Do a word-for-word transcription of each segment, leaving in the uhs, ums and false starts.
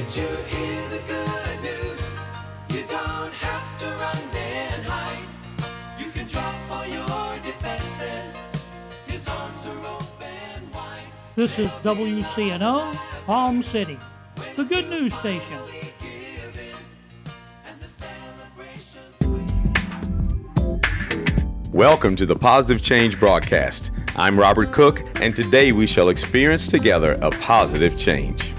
Can't you hear the good news? You don't have to run and hide. You can drop all your defenses. His arms are open wide. This is W C N O, Palm City, the good news station. Welcome to the Positive Change broadcast. I'm Robert Cook, and today we shall experience together a positive change.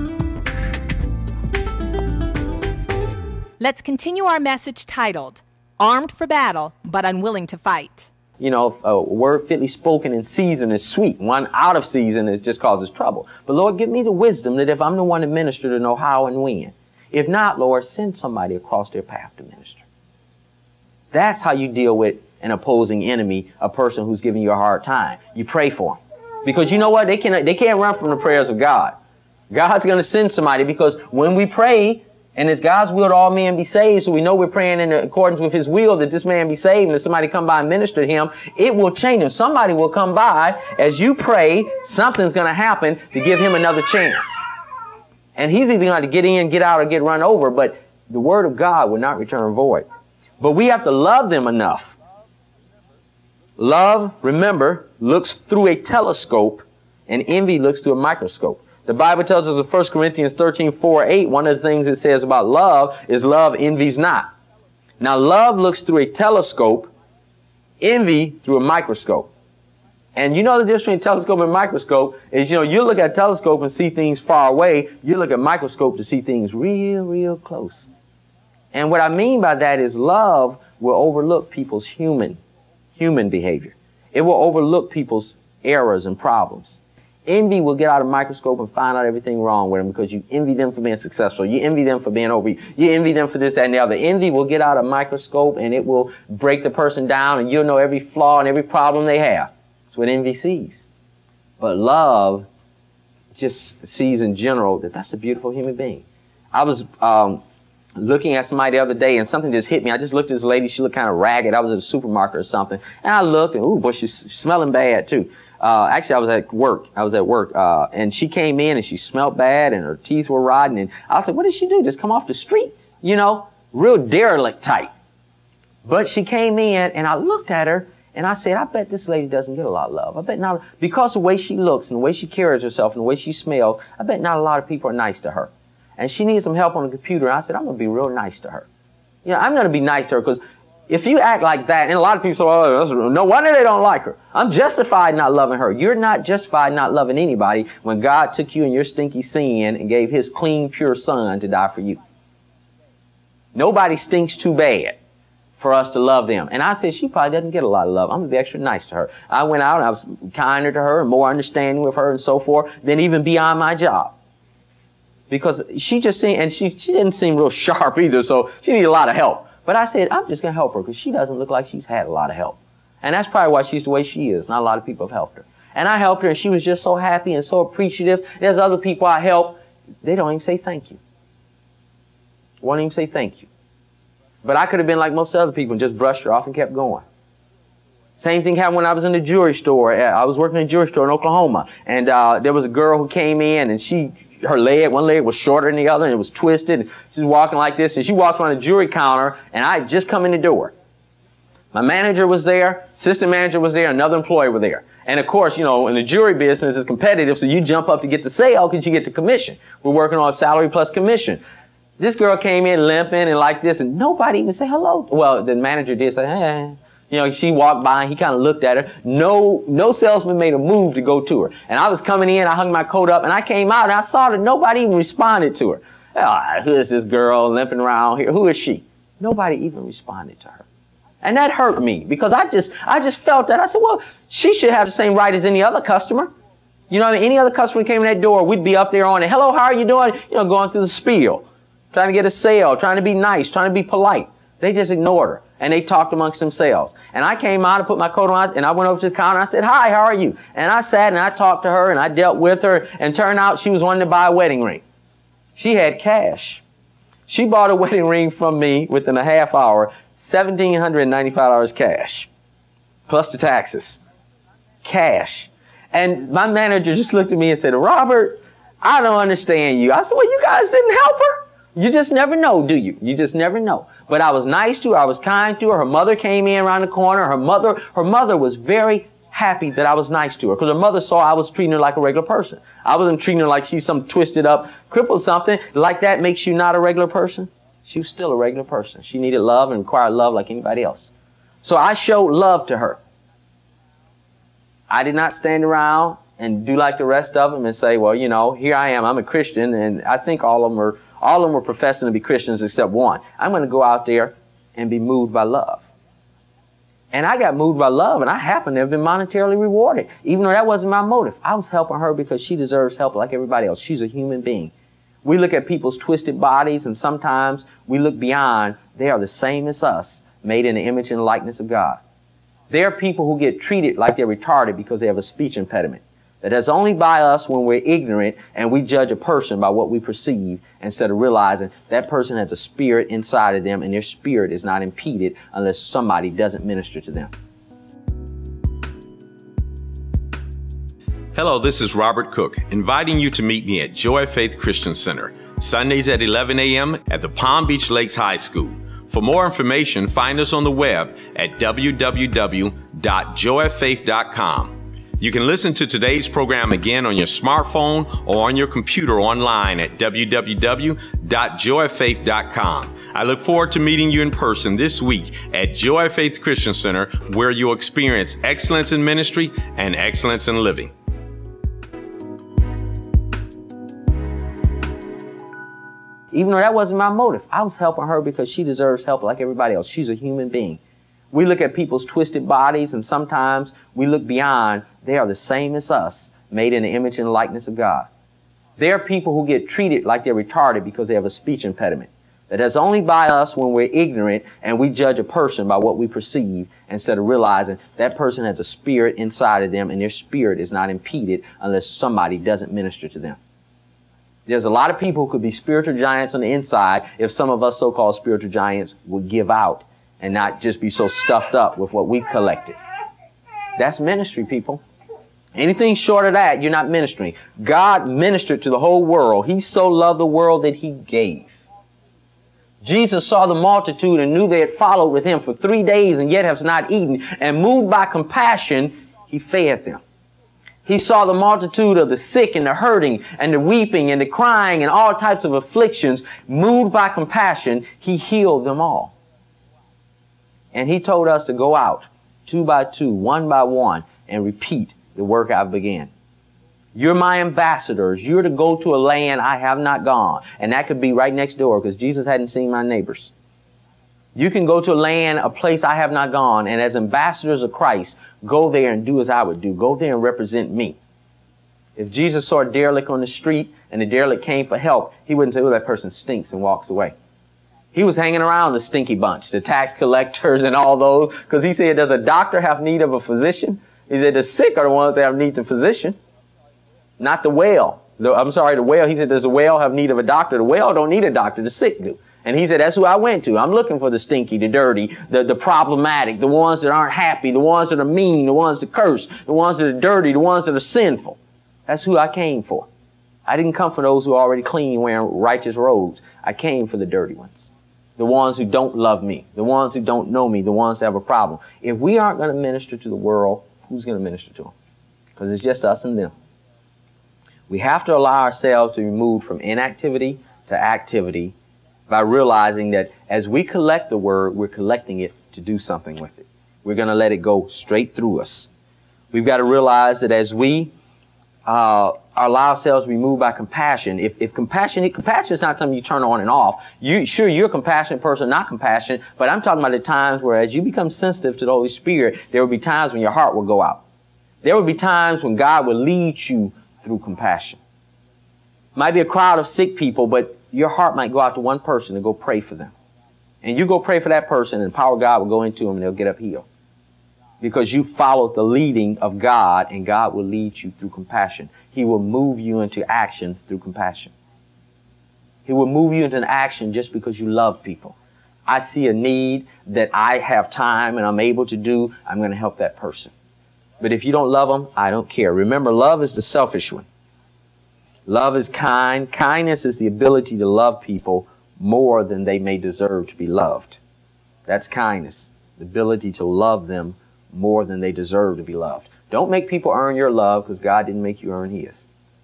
Let's continue our message titled, Armed for Battle, but Unwilling to Fight. You know, a word fitly spoken in season is sweet. One out of season is just causes trouble. But Lord, give me the wisdom that if I'm the one to minister, to know how and when. If not, Lord, send somebody across their path to minister. That's how you deal with an opposing enemy, a person who's giving you a hard time. You pray for them. Because you know what? They can't, they can't run from the prayers of God. God's going to send somebody, because when we pray, and it's God's will that all men be saved, so we know we're praying in accordance with his will that this man be saved, and if somebody come by and minister to him, it will change him. Somebody will come by as you pray, something's going to happen to give him another chance. And he's either going to get in, get out, or get run over, but the word of God will not return void. But we have to love them enough. Love, remember, looks through a telescope, and envy looks through a microscope. The Bible tells us in First Corinthians thirteen, four, eight, one of the things it says about love is love envies not. Now, love looks through a telescope, envy through a microscope. And you know the difference between a telescope and a microscope is, you know, you look at a telescope and see things far away. You look at a microscope to see things real, real close. And what I mean by that is love will overlook people's human, human behavior. It will overlook people's errors and problems. Envy will get out a microscope and find out everything wrong with them because you envy them for being successful. You envy them for being over. You envy them for this, that, and the other. Envy will get out a microscope and it will break the person down, and you'll know every flaw and every problem they have. That's what envy sees. But love just sees in general that that's a beautiful human being. I was um, looking at somebody the other day and something just hit me. I just looked at this lady. She looked kind of ragged. I was at a supermarket or something. And I looked and, ooh, boy, she's smelling bad too. Uh, actually, I was at work. I was at work, uh, and she came in and she smelled bad and her teeth were rotten. And I said, what did she do? Just come off the street? You know, real derelict type. But she came in and I looked at her and I said, I bet this lady doesn't get a lot of love. I bet not, because of the way she looks and the way she carries herself and the way she smells, I bet not a lot of people are nice to her. And she needs some help on the computer. And I said, I'm going to be real nice to her. You know, I'm going to be nice to her because if you act like that, and a lot of people say, oh, no wonder they don't like her. I'm justified not loving her. You're not justified not loving anybody when God took you in your stinky sin and gave his clean, pure son to die for you. Nobody stinks too bad for us to love them. And I said, she probably doesn't get a lot of love. I'm going to be extra nice to her. I went out and I was kinder to her and more understanding with her and so forth than even beyond my job. Because she just seemed, and she, she didn't seem real sharp either, so she needed a lot of help. But I said, I'm just going to help her because she doesn't look like she's had a lot of help. And that's probably why she's the way she is. Not a lot of people have helped her. And I helped her, and she was just so happy and so appreciative. There's other people I help. They don't even say thank you. Won't even say thank you. But I could have been like most other people and just brushed her off and kept going. Same thing happened when I was in the jewelry store. I was working in a jewelry store in Oklahoma. And uh, there was a girl who came in, and she... her leg, one leg was shorter than the other, and it was twisted. And she was walking like this, and she walked on the jewelry counter, and I had just come in the door. My manager was there, assistant manager was there, another employee was there. And of course, you know, in the jewelry business, it's competitive, so you jump up to get the sale because you get the commission. We're working on salary plus commission. This girl came in limping and like this, and nobody even said hello. Well, the manager did say, hey. You know, she walked by and he kind of looked at her. No, no salesman made a move to go to her. And I was coming in, I hung my coat up, and I came out and I saw that nobody even responded to her. Oh, who is this girl limping around here? Who is she? Nobody even responded to her. And that hurt me because I just, I just felt that. I said, well, she should have the same right as any other customer. You know what I mean? Any other customer came in that door, we'd be up there on it. Hello, how are you doing? You know, going through the spiel, trying to get a sale, trying to be nice, trying to be polite. They just ignored her. And they talked amongst themselves. And I came out and put my coat on, and I went over to the counter, and I said, hi, how are you? And I sat and I talked to her, and I dealt with her, and turned out she was wanting to buy a wedding ring. She had cash. She bought a wedding ring from me within a half hour, one thousand seven hundred ninety-five dollars cash, plus the taxes. Cash. And my manager just looked at me and said, Robert, I don't understand you. I said, well, you guys didn't help her. You just never know, do you? You just never know. But I was nice to her. I was kind to her. Her mother came in around the corner. Her mother, her mother was very happy that I was nice to her because her mother saw I was treating her like a regular person. I wasn't treating her like she's some twisted up, crippled something. Like that makes you not a regular person. She was still a regular person. She needed love and required love like anybody else. So I showed love to her. I did not stand around and do like the rest of them and say, well, you know, here I am. I'm a Christian, and I think all of them are, all of them were professing to be Christians except one. I'm going to go out there and be moved by love. And I got moved by love, and I happen to have been monetarily rewarded, even though that wasn't my motive. I was helping her because she deserves help like everybody else. She's a human being. We look at people's twisted bodies, and sometimes we look beyond. They are the same as us, made in the image and likeness of God. There are people who get treated like they're retarded because they have a speech impediment. That is only by us when we're ignorant and we judge a person by what we perceive instead of realizing that person has a spirit inside of them and their spirit is not impeded unless somebody doesn't minister to them. Hello, this is Robert Cook, inviting you to meet me at Joy of Faith Christian Center, Sundays at eleven a.m. at the Palm Beach Lakes High School. For more information, find us on the web at w w w dot joy of faith dot com. You can listen to today's program again on your smartphone or on your computer online at w w w dot joy of faith dot com. I look forward to meeting you in person this week at Joy of Faith Christian Center, where you'll experience excellence in ministry and excellence in living. Even though that wasn't my motive, I was helping her because she deserves help like everybody else. She's a human being. We look at people's twisted bodies, and sometimes we look beyond. They are the same as us, made in the image and likeness of God. There are people who get treated like they're retarded because they have a speech impediment. That is only by us when we're ignorant and we judge a person by what we perceive instead of realizing that person has a spirit inside of them and their spirit is not impeded unless somebody doesn't minister to them. There's a lot of people who could be spiritual giants on the inside if some of us so-called spiritual giants would give out and not just be so stuffed up with what we've collected. That's ministry, people. Anything short of that, you're not ministering. God ministered to the whole world. He so loved the world that he gave. Jesus saw the multitude and knew they had followed with him for three days and yet has not eaten. And moved by compassion, he fed them. He saw the multitude of the sick and the hurting and the weeping and the crying and all types of afflictions. Moved by compassion, he healed them all. And he told us to go out two by two, one by one, and repeat the work I've began. You're my ambassadors. You're to go to a land I have not gone. And that could be right next door because Jesus hadn't seen my neighbors. You can go to a land, a place I have not gone, and as ambassadors of Christ, go there and do as I would do. Go there and represent me. If Jesus saw a derelict on the street and the derelict came for help, he wouldn't say, oh, that person stinks, and walks away. He was hanging around the stinky bunch, the tax collectors and all those, because he said, does a doctor have need of a physician? He said, the sick are the ones that have need of a physician, not the whale. The, I'm sorry, the whale. He said, does the whale have need of a doctor? The whale don't need a doctor, the sick do. And he said, that's who I went to. I'm looking for the stinky, the dirty, the, the problematic, the ones that aren't happy, the ones that are mean, the ones that curse, the ones that are dirty, the ones that are sinful. That's who I came for. I didn't come for those who are already clean, wearing righteous robes. I came for the dirty ones, the ones who don't love me, the ones who don't know me, the ones that have a problem. If we aren't going to minister to the world, who's going to minister to them? Because it's just us and them. We have to allow ourselves to be moved from inactivity to activity by realizing that as we collect the word, we're collecting it to do something with it. We're going to let it go straight through us. We've got to realize that as we uh, allow ourselves to be moved by compassion, if, if compassion, compassion is not something you turn on and off. You, sure, you're a compassionate person, not compassionate, but I'm talking about the times where as you become sensitive to the Holy Spirit, there will be times when your heart will go out. There will be times when God will lead you through compassion. Might be a crowd of sick people, but your heart might go out to one person and go pray for them. And you go pray for that person and the power of God will go into them and they'll get up healed. Because you followed the leading of God and God will lead you through compassion. He will move you into action through compassion. He will move you into an action just because you love people. I see a need that I have time and I'm able to do, I'm going to help that person. But if you don't love them, I don't care. Remember, love is the selfish one. Love is kind. Kindness is the ability to love people more than they may deserve to be loved. That's kindness, the ability to love them more than they deserve to be loved. Don't make people earn your love, because God didn't make you earn his.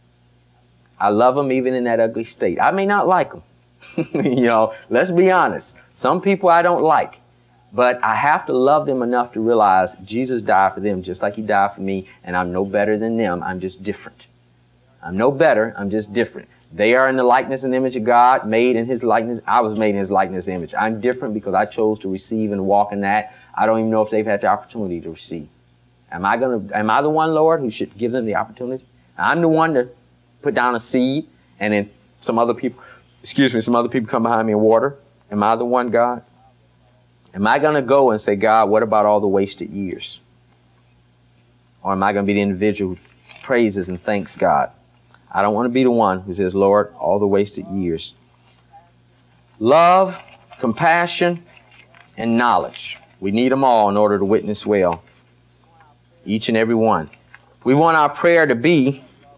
I love them even in that ugly state. I may not like them. You know, let's be honest. Some people I don't like, but I have to love them enough to realize Jesus died for them just like he died for me, and I'm no better than them. I'm just different. I'm no better. I'm just different. They are in the likeness and image of God, made in his likeness. I was made in his likeness and image. I'm different because I chose to receive and walk in that. I don't even know if they've had the opportunity to receive. Am I going to, am I the one, Lord, who should give them the opportunity? I'm the one to put down a seed, and then some other people, excuse me, some other people come behind me and water. Am I the one, God? Am I going to go and say, God, what about all the wasted years? Or am I going to be the individual who praises and thanks God? I don't want to be the one who says, Lord, all the wasted years. Love, compassion, and knowledge. We need them all in order to witness well. Each and every one. We want our prayer to be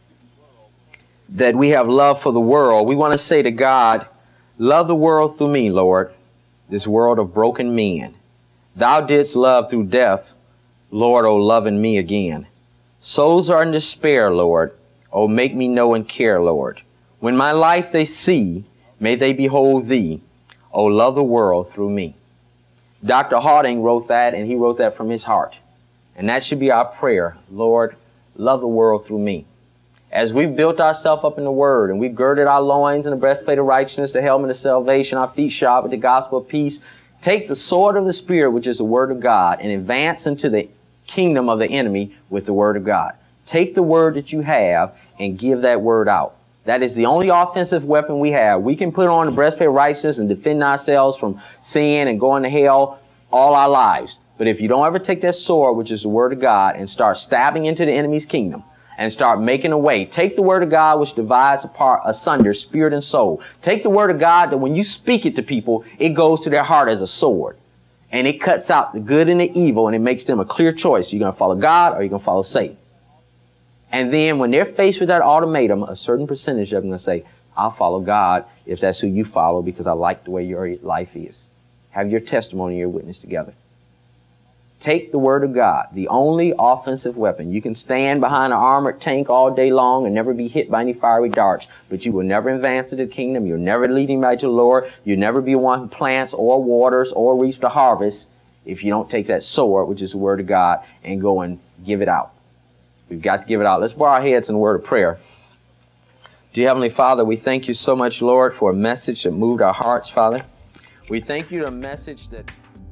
that we have love for the world. We want to say to God, love the world through me, Lord, this world of broken men. Thou didst love through death, Lord, O love in me again. Souls are in despair, Lord. Oh, make me know and care, Lord. When my life they see, may they behold thee. Oh, love the world through me. Doctor Harding wrote that, and he wrote that from his heart. And that should be our prayer. Lord, love the world through me. As we've built ourselves up in the Word, and we've girded our loins in the breastplate of righteousness, the helmet of salvation, our feet shod with the gospel of peace, take the sword of the Spirit, which is the Word of God, and advance into the kingdom of the enemy with the Word of God. Take the Word that you have and give that Word out. That is the only offensive weapon we have. We can put on the breastplate of righteousness and defend ourselves from sin and going to hell all our lives. But if you don't ever take that sword, which is the Word of God, and start stabbing into the enemy's kingdom and start making a way, take the Word of God, which divides apart, asunder, spirit and soul. Take the Word of God that when you speak it to people, it goes to their heart as a sword. And it cuts out the good and the evil, and it makes them a clear choice. You're going to follow God or you're going to follow Satan. And then when they're faced with that ultimatum, a certain percentage of them going to say, I'll follow God if that's who you follow, because I like the way your life is. Have your testimony, your witness together. Take the Word of God, the only offensive weapon. You can stand behind an armored tank all day long and never be hit by any fiery darts, but you will never advance to the kingdom. You'll never lead anybody to the Lord. You'll never be one who plants or waters or reaps the harvest if you don't take that sword, which is the Word of God, and go and give it out. We've got to give it out. Let's bow our heads in a word of prayer. Dear Heavenly Father, we thank you so much, Lord, for a message that moved our hearts, Father. We thank you for a message that...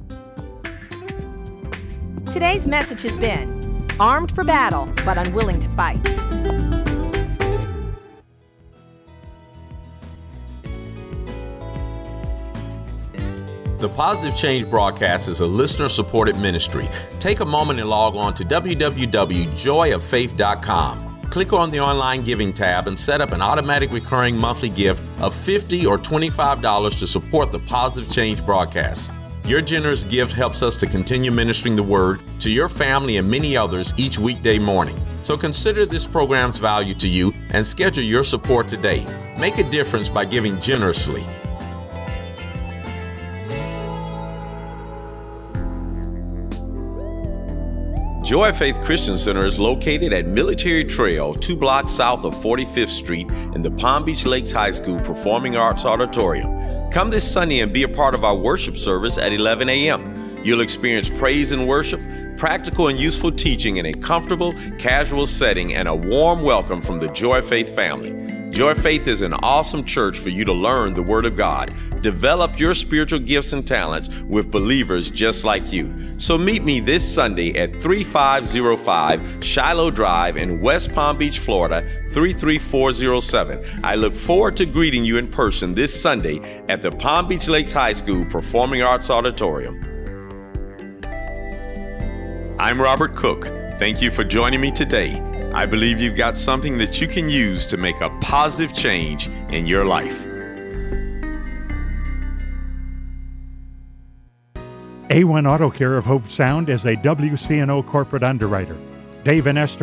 Today's message has been armed for battle, but unwilling to fight. The Positive Change broadcast is a listener-supported ministry. Take a moment and log on to w w w dot joy of faith dot com. Click on the online giving tab and set up an automatic recurring monthly gift of fifty dollars or twenty-five dollars to support the Positive Change broadcast. Your generous gift helps us to continue ministering the Word to your family and many others each weekday morning. So consider this program's value to you and schedule your support today. Make a difference by giving generously. Joy of Faith Christian Center is located at Military Trail, two blocks south of forty-fifth Street in the Palm Beach Lakes High School Performing Arts Auditorium. Come this Sunday and be a part of our worship service at eleven a m You'll experience praise and worship, practical and useful teaching in a comfortable, casual setting, and a warm welcome from the Joy of Faith family. Joy of Faith is an awesome church for you to learn the Word of God, develop your spiritual gifts and talents with believers just like you. So meet me this Sunday at thirty-five oh five Shiloh Drive in West Palm Beach, Florida, three three four oh seven. I look forward to greeting you in person this Sunday at the Palm Beach Lakes High School Performing Arts Auditorium. I'm Robert Cook. Thank you for joining me today. I believe you've got something that you can use to make a positive change in your life. A one Auto Care of Hope Sound is a W C N O corporate underwriter. Dave and Esther